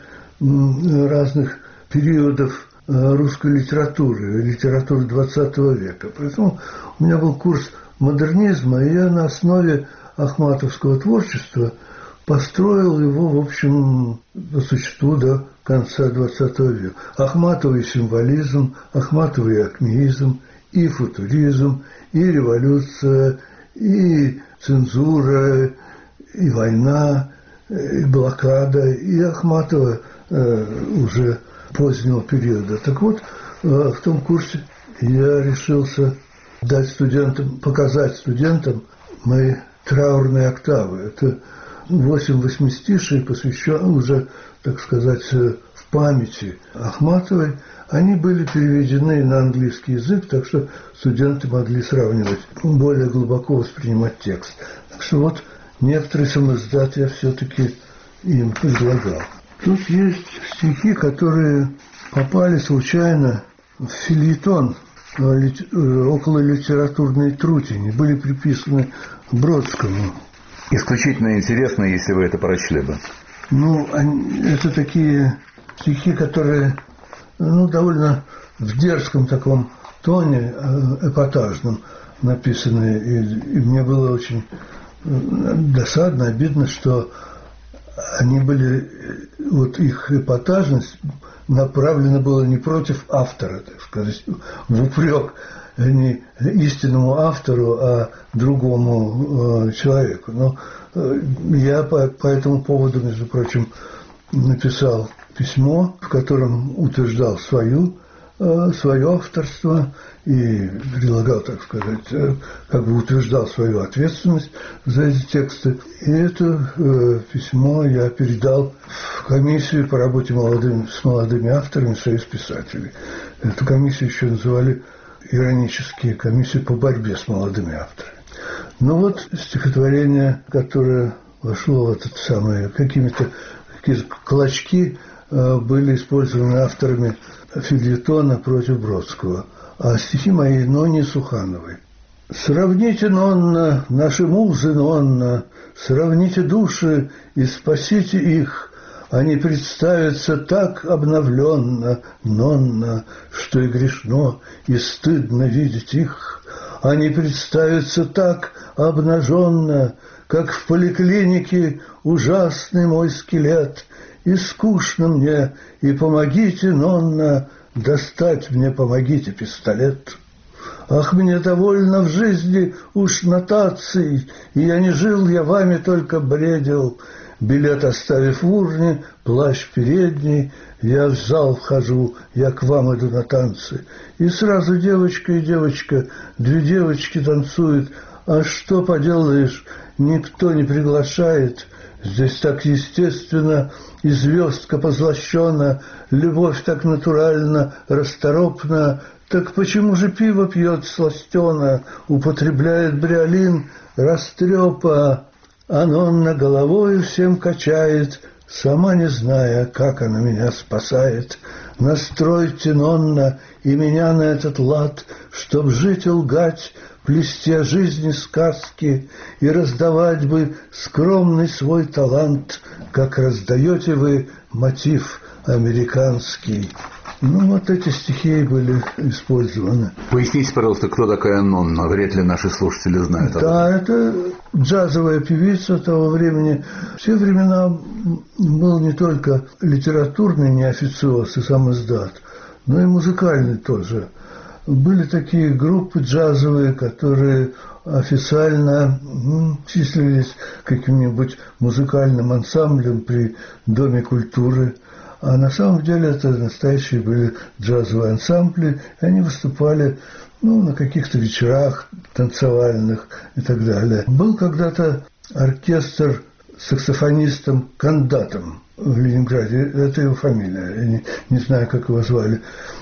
разных периодов русской литературы, литературы двадцатого века. Поэтому у меня был курс модернизма, и я на основе ахматовского творчества построил его, в общем, по существу до конца двадцатого века. Ахматовый символизм, Ахматовый акмеизм, и футуризм, и революция, и цензура, и война, и блокада, и Ахматова э, уже позднего периода. Так вот, э, в том курсе я решился дать студентам, показать студентам мои траурные октавы. Это восемь восьмистишей, посвященных уже, так сказать, в памяти Ахматовой. Они были переведены на английский язык, так что студенты могли сравнивать, более глубоко воспринимать текст. Так что вот некоторые самоиздат я все-таки им предлагал. Тут есть стихи, которые попали случайно в фельетон около литературной трутени, были приписаны Бродскому. Исключительно интересно, если вы это прочли бы. Ну, это такие стихи, которые, ну, довольно в дерзком таком тоне, эпатажном написаны. И, и мне было очень досадно, обидно, что они были, вот их эпатажность направлена была не против автора, так сказать, в упрек не истинному автору, а другому э, человеку. Но э, я по, по этому поводу, между прочим, написал письмо, в котором утверждал свою, э, свое авторство и предлагал, так сказать, э, как бы утверждал свою ответственность за эти тексты. И это э, письмо я передал в комиссию по работе молодым, с молодыми авторами Союз писателей. Эту комиссию еще называли иронические комиссии по борьбе с молодыми авторами. Ну вот стихотворение, которое вошло в этот самый, какими-то какие-то клочки э, были использованы авторами фельетона против Бродского, а стихи мои, но не Сухановой. Сравните, Нонна, наши музы, Нонна, сравните души и спасите их. Они представятся так обновленно, Нонна, что и грешно, и стыдно видеть их. Они представятся так обнаженно, как в поликлинике ужасный мой скелет. И скучно мне, и помогите, Нонна, достать мне, помогите, пистолет. Ах, мне довольно в жизни уж нотаций, и я не жил, я вами только бредил. Билет оставив в урне, плащ передний, я в зал вхожу, я к вам иду на танцы. И сразу девочка и девочка, две девочки танцуют. А что поделаешь, никто не приглашает. Здесь так естественно, и звездка позлощена, любовь так натурально, расторопна. Так почему же пиво пьет сластена, употребляет бриолин, растрепа? А Нонна головою всем качает, сама не зная, как она меня спасает. Настройте, Нонна, и меня на этот лад, чтоб жить и лгать, плести о жизни сказки и раздавать бы скромный свой талант, как раздаете вы мотив американский. Ну, вот эти стихи были использованы. Поясните, пожалуйста, кто такая Нонна? Вряд ли наши слушатели знают. Да, это джазовая певица того времени. В те времена был не только литературный неофициоз и самиздат, но и музыкальный тоже. Были такие группы джазовые, которые официально ну, числились каким-нибудь музыкальным ансамблем при Доме культуры. А на самом деле это настоящие были джазовые ансамбли, и они выступали ну, на каких-то вечерах танцевальных и так далее. Был когда-то оркестр с саксофонистом Кондатом в Ленинграде, это его фамилия, я не, не знаю, как его звали.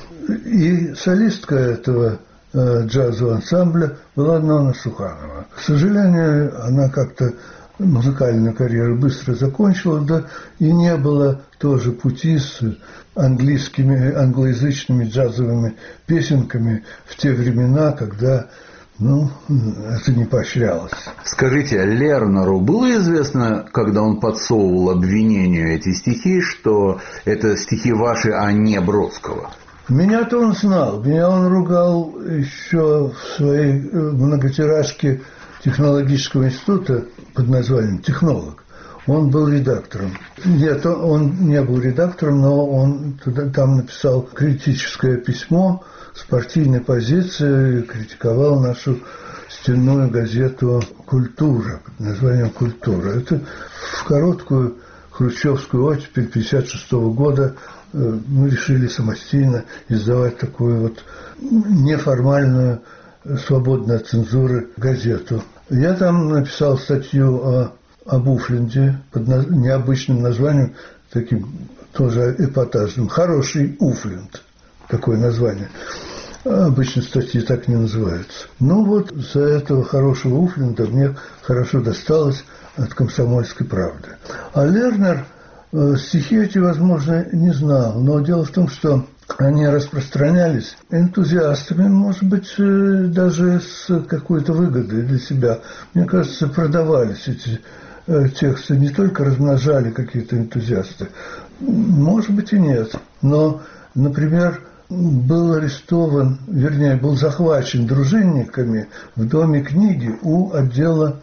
И солистка этого э, джазового ансамбля была Нонна Суханова. К сожалению, она как-то музыкальную карьеру быстро закончила, да и не было тоже пути с английскими, англоязычными джазовыми песенками в те времена, когда ну, это не поощрялось. Скажите, Лернеру было известно, когда он подсовывал обвинению эти стихи, что это стихи ваши, а не Бродского? Меня-то он знал. Меня он ругал еще в своей многотиражке технологического института под названием «Технолог». Он был редактором. Нет, он не был редактором, но он туда, там написал критическое письмо с партийной позицией, критиковал нашу стенную газету «Культура» под названием «Культура». Это в короткую хрущевскую оттепель тысяча девятьсот пятьдесят шестого года мы решили самостоятельно издавать такую вот неформальную, свободную от цензуры газету. Я там написал статью о, об Уфленде под на, необычным названием, таким тоже эпатажным. «Хороший Уфленд». Такое название. А обычно статьи так не называются. Ну вот за этого хорошего Уфленда мне хорошо досталось от «Комсомольской правды». А Лернер стихи эти, возможно, не знал, но дело в том, что они распространялись энтузиастами, может быть, даже с какой-то выгодой для себя. Мне кажется, продавались эти тексты, не только размножали какие-то энтузиасты, может быть и нет. Но, например, был арестован, вернее, был захвачен дружинниками в Доме книги у отдела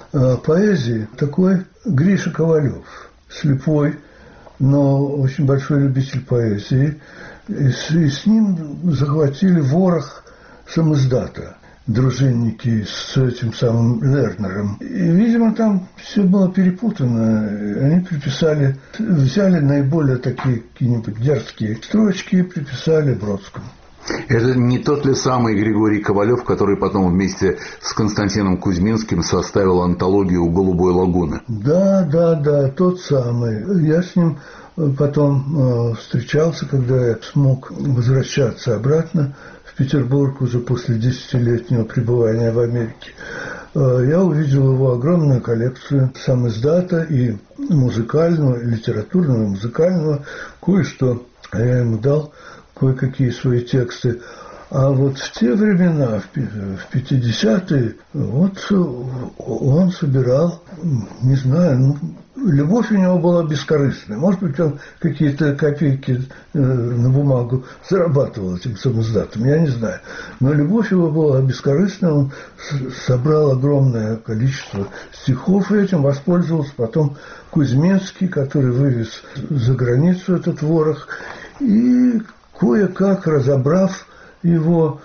поэзии такой Гриша Ковалев, слепой, но очень большой любитель поэзии. И с, и с ним захватили ворох самиздата, дружинники с этим самым Лернером. И, видимо, там все было перепутано. Они приписали, взяли наиболее такие какие-нибудь дерзкие строчки и приписали Бродскому. Это не тот ли самый Григорий Ковалев, который потом вместе с Константином Кузьминским составил антологию «Голубой лагуны»? Да, да, да, тот самый. Я с ним потом встречался, когда я смог возвращаться обратно в Петербург уже после десятилетнего пребывания в Америке. Я увидел его огромную коллекцию самиздата и музыкального, литературного, и музыкального. Кое-что я ему дал, кое-какие свои тексты. А вот в те времена, в пятидесятые, вот он собирал, не знаю, ну, любовь у него была бескорыстная. Может быть, он какие-то копейки на бумагу зарабатывал этим самиздатом, я не знаю. Но любовь его была бескорыстная, он собрал огромное количество стихов, и этим воспользовался потом Кузьминский, который вывез за границу этот ворох, и кое-как, разобрав его,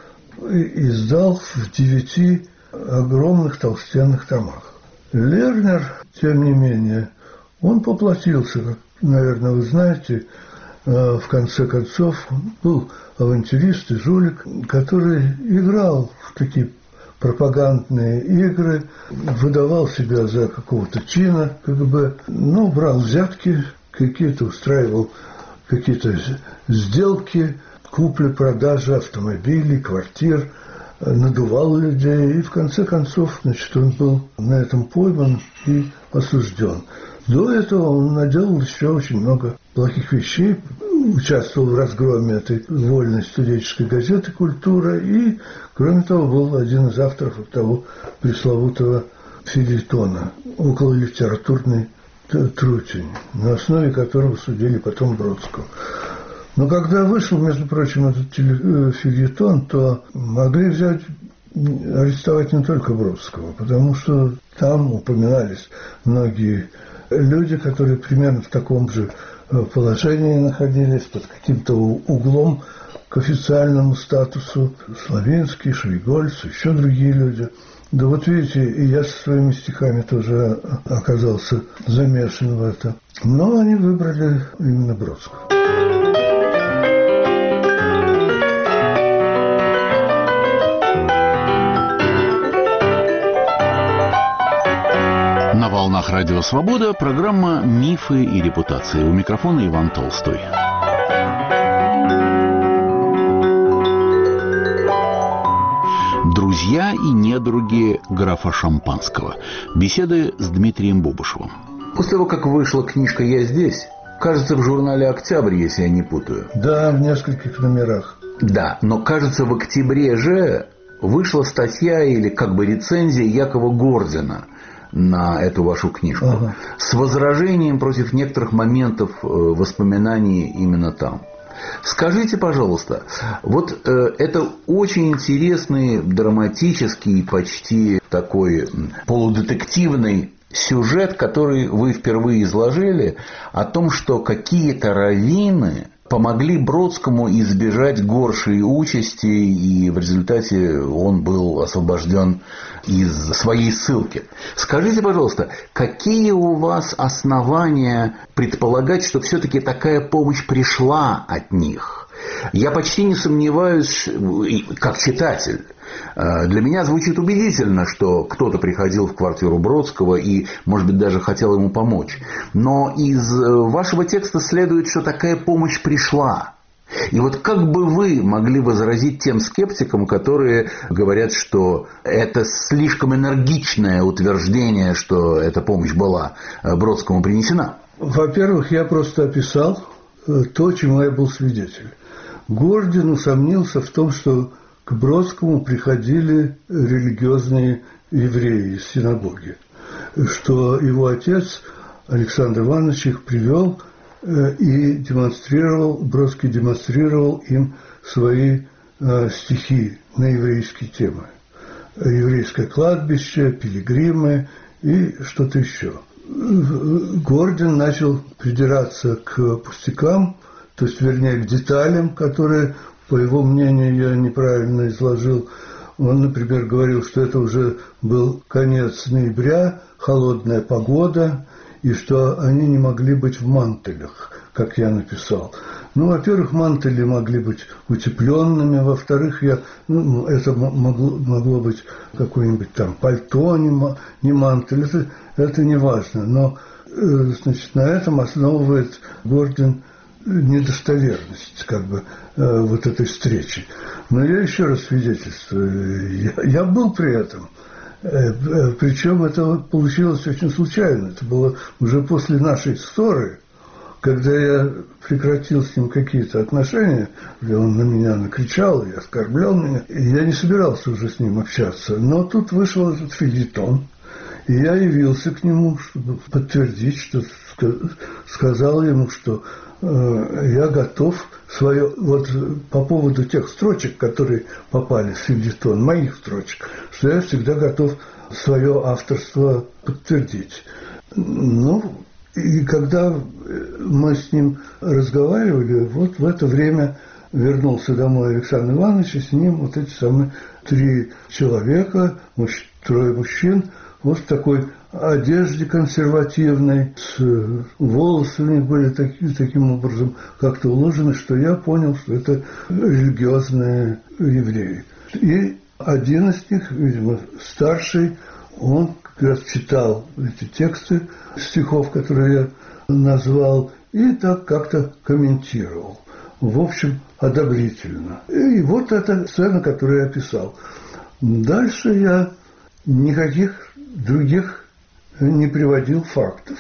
издал в девяти огромных толстенных томах. Лернер, тем не менее, он поплатился, как, наверное, вы знаете, в конце концов, был авантюрист и жулик, который играл в такие пропагандные игры, выдавал себя за какого-то чина, как бы, ну, брал взятки, какие-то устраивал какие-то сделки, купли-продажи автомобилей, квартир, надувал людей, и в конце концов, значит, он был на этом пойман и осужден. До этого он наделал еще очень много плохих вещей, участвовал в разгроме этой вольной студенческой газеты «Культура», и, кроме того, был один из авторов того пресловутого фельетона, окололитературный трутень, на основе которого судили потом Бродского. Но когда вышел, между прочим, этот фельетон, то могли взять, арестовать не только Бродского, потому что там упоминались многие люди, которые примерно в таком же положении находились, под каким-то углом к официальному статусу. Славинский, Швейгольц, еще другие люди. Да вот видите, и я со своими стихами тоже оказался замешан в это. Но они выбрали именно Бродского. На волнах Радио Свобода программа «Мифы и репутации». У микрофона Иван Толстой. Друзья и недруги графа Шампанского. Беседы с Дмитрием Бобышевым. После того, как вышла книжка «Я здесь», кажется, в журнале «Октябрь», если я не путаю. Да, в нескольких номерах. Да, но, кажется, в октябре же вышла статья или как бы рецензия Якова Гордина на эту вашу книжку. Ага. С возражением против некоторых моментов воспоминаний именно там. Скажите, пожалуйста, вот э, это очень интересный, драматический, почти такой полудетективный сюжет, который вы впервые изложили, о том, что какие-то раввины помогли Бродскому избежать горшей участи, и в результате он был освобожден из своей ссылки. Скажите, пожалуйста, какие у вас основания предполагать, что все-таки такая помощь пришла от них? Я почти не сомневаюсь, как читатель. Для меня звучит убедительно, что кто-то приходил в квартиру Бродского и, может быть, даже хотел ему помочь. Но из вашего текста следует, что такая помощь пришла. И вот как бы вы могли возразить тем скептикам, которые говорят, что это слишком энергичное утверждение, что эта помощь была Бродскому принесена? Во-первых, я просто описал то, чему я был свидетелем. Гордин усомнился в том, что к Бродскому приходили религиозные евреи из синагоги, что его отец Александр Иванович их привел и демонстрировал, Бродский демонстрировал им свои стихи на еврейские темы. Еврейское кладбище, пилигримы и что-то еще. Гордин начал придираться к пустякам, то есть, вернее, к деталям, которые, по его мнению, я неправильно изложил. Он, например, говорил, что это уже был конец ноября, холодная погода, и что они не могли быть в мантелях, как я написал. Ну, во-первых, мантели могли быть утепленными, во-вторых, я, ну, это могло, могло быть какое-нибудь там пальто, не, не мантель, это, это не важно. Но, значит, на этом основывает Гордин недостоверность, как бы, вот этой встречи. Но я еще раз свидетельствую, я, я был при этом. Причем это получилось очень случайно. Это было уже после нашей ссоры, когда я прекратил с ним какие-то отношения, где он на меня накричал и оскорблял меня, и я не собирался уже с ним общаться. Но тут вышел этот фельетон, и я явился к нему, чтобы подтвердить, что сказал ему, что э, я готов свое, вот по поводу тех строчек, которые попали в фельетон, моих строчек, что я всегда готов свое авторство подтвердить. Ну, и когда мы с ним разговаривали, вот в это время вернулся домой Александр Иванович, и с ним вот эти самые три человека, муж, трое мужчин, вот в такой одежде консервативной, с волосами были такие, таким образом как-то уложены, что я понял, что это религиозные евреи. И один из них, видимо, старший, он как раз читал эти тексты стихов, которые я назвал, и так как-то комментировал. В общем, одобрительно. И вот эта сцена, которую я описал. Дальше я никаких других не приводил фактов,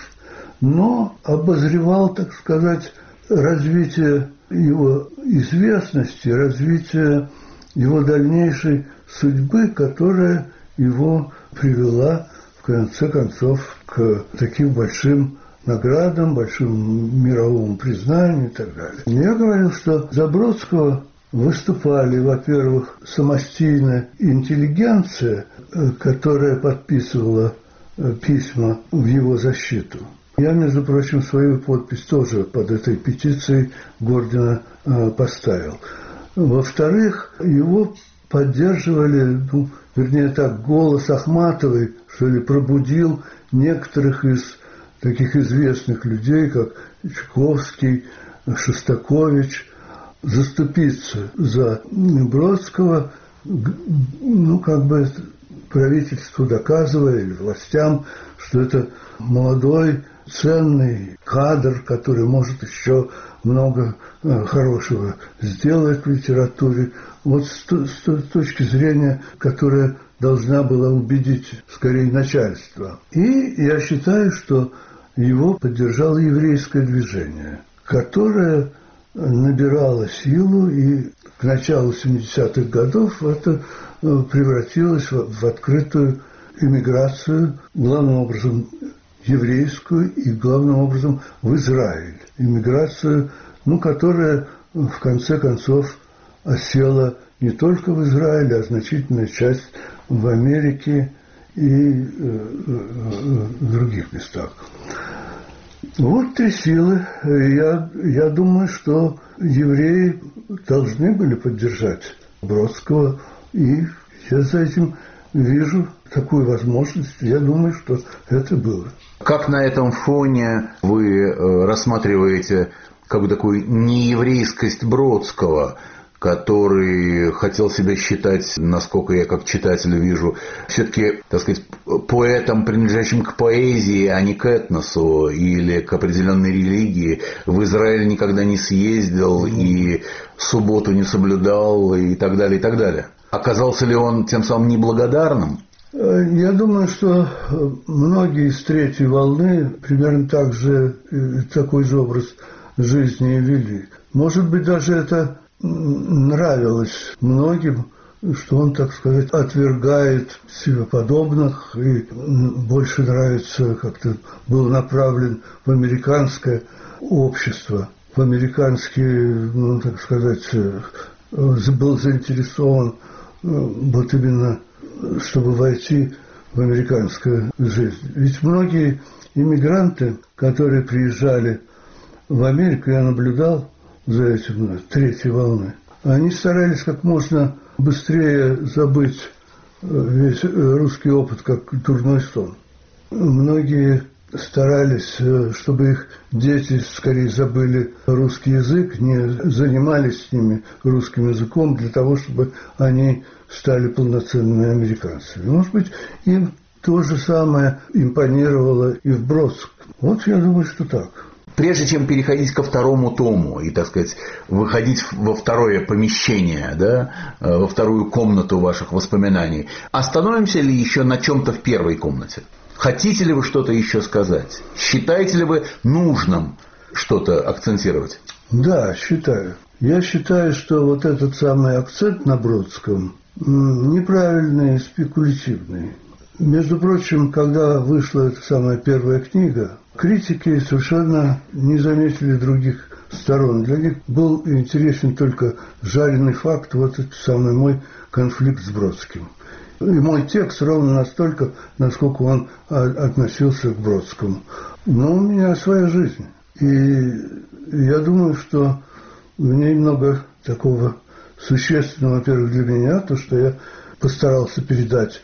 но обозревал, так сказать, развитие его известности, развитие его дальнейшей судьбы, которая его привела, в конце концов, к таким большим наградам, большому мировому признанию и так далее. Я говорил, что за Бродского выступали, во-первых, самостийная интеллигенция, которая подписывала письма в его защиту. Я, между прочим, свою подпись тоже под этой петицией Гордина поставил. Во-вторых, его поддерживали, ну, вернее так, голос Ахматовой, что ли, пробудил некоторых из таких известных людей, как Чуковский, Шостакович, заступиться за Бродского, ну, как бы правительству доказывая, или властям, что это молодой, ценный кадр, который может еще много хорошего сделать в литературе. Вот с, с, с точки зрения, которая должна была убедить, скорее, начальство. И я считаю, что его поддержало еврейское движение, которое набирало силу, и к началу семидесятых годов это превратилось в, в открытую эмиграцию, главным образом еврейскую и главным образом в Израиль. Эмиграцию, ну, которая в конце концов осела не только в Израиле, а значительная часть в Америке и в других местах. Вот три силы. Я, я думаю, что евреи должны были поддержать Бродского, и я за этим вижу такую возможность. Я думаю, что это было. Как на этом фоне вы рассматриваете как бы такую нееврейскость Бродского, который хотел себя считать, насколько я как читатель вижу, все-таки, так сказать, поэтом, принадлежащим к поэзии, а не к этносу или к определенной религии, в Израиль никогда не съездил и субботу не соблюдал и так далее, и так далее. Оказался ли он тем самым неблагодарным? Я думаю, что многие из третьей волны примерно так же, такой же образ жизни вели. Может быть, даже это нравилось многим, что он, так сказать, отвергает себе подобных и больше нравится, как-то был направлен в американское общество, в американские, ну, так сказать, был заинтересован вот именно, чтобы войти в американскую жизнь. Ведь многие иммигранты, которые приезжали в Америку, я наблюдал за этим третьей волной, они старались как можно быстрее забыть весь русский опыт, как дурной сон. Многие старались, чтобы их дети скорее забыли русский язык, не занимались с ними русским языком для того, чтобы они стали полноценными американцами. Может быть, им то же самое импонировало и в Бродском. Вот я думаю, что так. Прежде чем переходить ко второму тому и, так сказать, выходить во второе помещение, да, во вторую комнату ваших воспоминаний, остановимся ли еще на чем-то в первой комнате? Хотите ли вы что-то еще сказать? Считаете ли вы нужным что-то акцентировать? Да, считаю. Я считаю, что вот этот самый акцент на Бродском неправильный, спекулятивный. Между прочим, когда вышла эта самая первая книга, критики совершенно не заметили других сторон. Для них был интересен только жареный факт, вот этот самый мой конфликт с Бродским. И мой текст ровно настолько, насколько он относился к Бродскому. Но у меня своя жизнь. И я думаю, что в ней много такого существенного, во-первых, для меня, то, что я постарался передать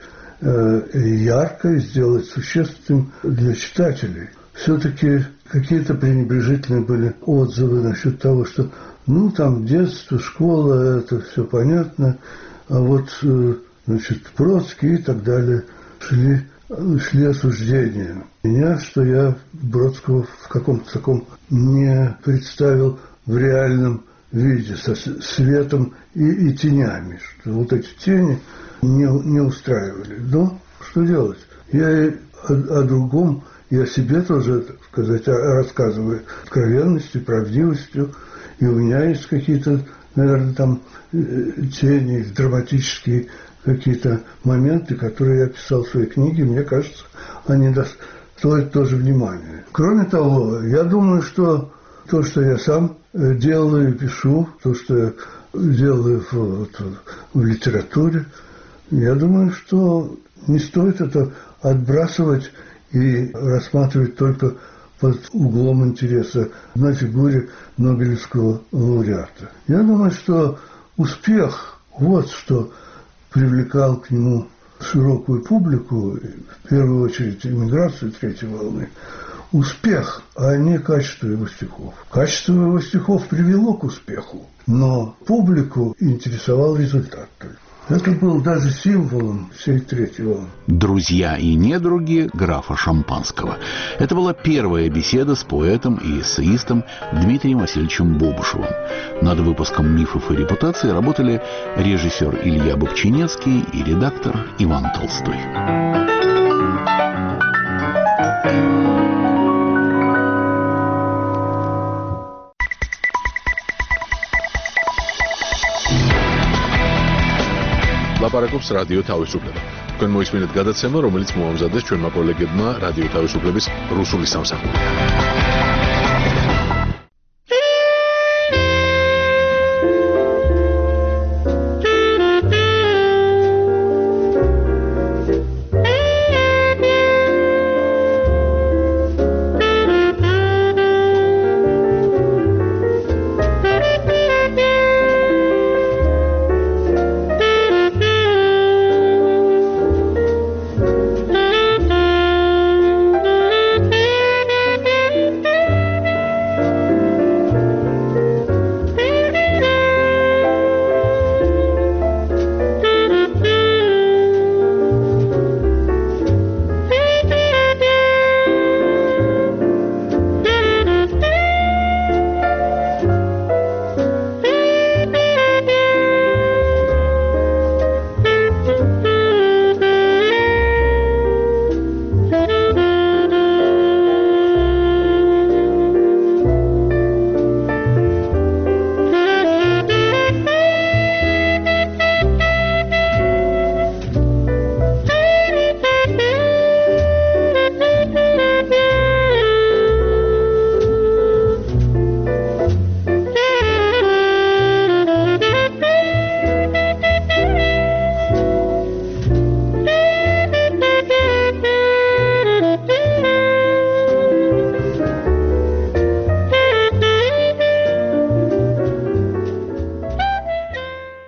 ярко и сделать существенным для читателей. Все-таки какие-то пренебрежительные были отзывы насчет того, что ну там детство, школа, это все понятно, а вот значит, Бродский и так далее шли, шли осуждения. Меня, что я Бродского в каком-то таком не представил в реальном виде, со светом и, и тенями, что вот эти тени не, не устраивали. Но что делать? Я и о, о другом, и о себе тоже, так сказать, рассказываю откровенностью, правдивостью, и у меня есть какие-то, наверное, там тени, драматические какие-то моменты, которые я писал в своей книге, мне кажется, они стоят тоже внимания. Кроме того, я думаю, что то, что я сам делаю, пишу, то, что я делаю в, вот, в литературе, я думаю, что не стоит это отбрасывать и рассматривать только под углом интереса на фигуре Нобелевского лауреата. Я думаю, что успех, вот что привлекал к нему широкую публику, в первую очередь иммиграцию третьей волны, успех, а не качество его стихов. Качество его стихов привело к успеху, но публику интересовал результат только. Это был даже символом всей третьей волны. «Друзья и недруги» графа Шампанского. Это была первая беседа с поэтом и эссеистом Дмитрием Васильевичем Бобушевым. Над выпуском «Мифов и репутации» работали режиссер Илья Бобчинецкий и редактор Иван Толстой. ლაპარაკობს რადიო თავისუფლება. თქვენ მოისმინეთ გადაცემა, რომელიც მოამზადეს ჩვენმა კოლეგებმა რადიო თავისუფლების რუსული სამსახური.